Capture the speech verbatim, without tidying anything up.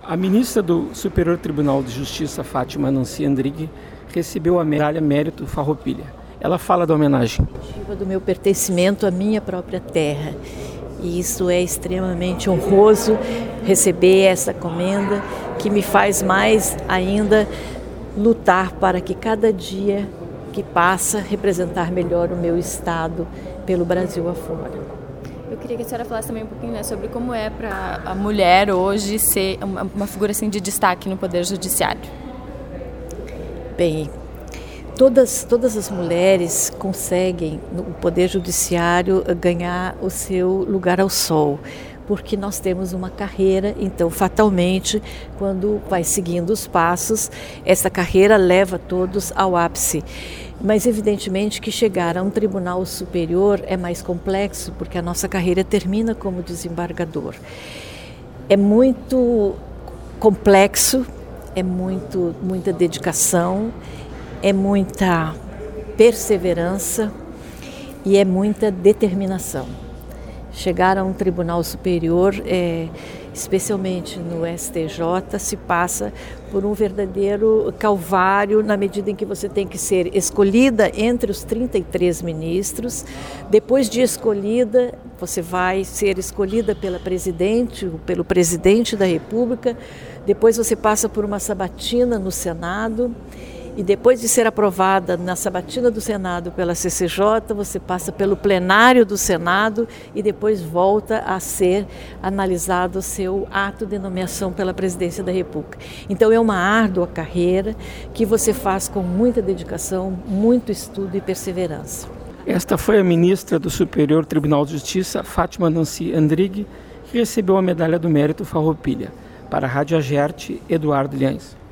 A ministra do Superior Tribunal de Justiça, Fátima Nancy Andrighi, recebeu a medalha Mérito Farroupilha. Ela fala da homenagem. Do meu pertencimento à minha própria terra. E isso é extremamente honroso, receber essa comenda, que me faz mais ainda lutar para que cada dia que passa representar melhor o meu estado pelo Brasil afora. Eu queria que a senhora falasse também um pouquinho, né, sobre como é para a mulher hoje ser uma, uma figura assim, de destaque no Poder Judiciário. Bem, todas, todas as mulheres conseguem no Poder Judiciário ganhar o seu lugar ao sol, porque nós temos uma carreira, então fatalmente, quando vai seguindo os passos, essa carreira leva todos ao ápice. Mas evidentemente que chegar a um tribunal superior é mais complexo, porque a nossa carreira termina como desembargador. É muito complexo, é muito, muita dedicação, é muita perseverança e é muita determinação. Chegar a um tribunal superior, é, especialmente no S T J, se passa por um verdadeiro calvário, na medida em que você tem que ser escolhida entre os trinta e três ministros. Depois de escolhida, você vai ser escolhida pela presidente, pelo presidente da República. Depois você passa por uma sabatina no Senado. E depois de ser aprovada na sabatina do Senado pela C C J, você passa pelo plenário do Senado e depois volta a ser analisado o seu ato de nomeação pela presidência da República. Então é uma árdua carreira que você faz com muita dedicação, muito estudo e perseverança. Esta foi a ministra do Superior Tribunal de Justiça, Fátima Nancy Andrighi, que recebeu a medalha do Mérito Farroupilha. Para a Rádio Agerte, Eduardo Liães.